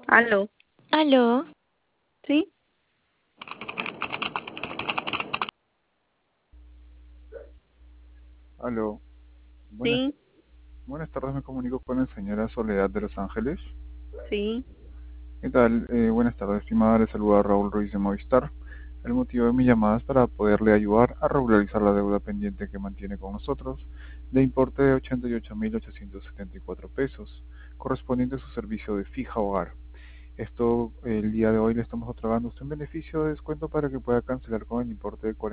Aló, Aló, ¿sí? Aló, buenas, Sí, buenas tardes, me comunico con la señora Soledad de Los Ángeles. sí. ¿Qué tal? Buenas tardes, estimada, le saluda Raúl Ruiz de Movistar. El motivo de mi llamada es para poderle ayudar a regularizar la deuda pendiente que mantiene con nosotros, de importe de 88.874 pesos, correspondiente a su servicio de fija hogar. Esto, el día de hoy le estamos otorgando a usted un beneficio de descuento para que pueda cancelar con el importe de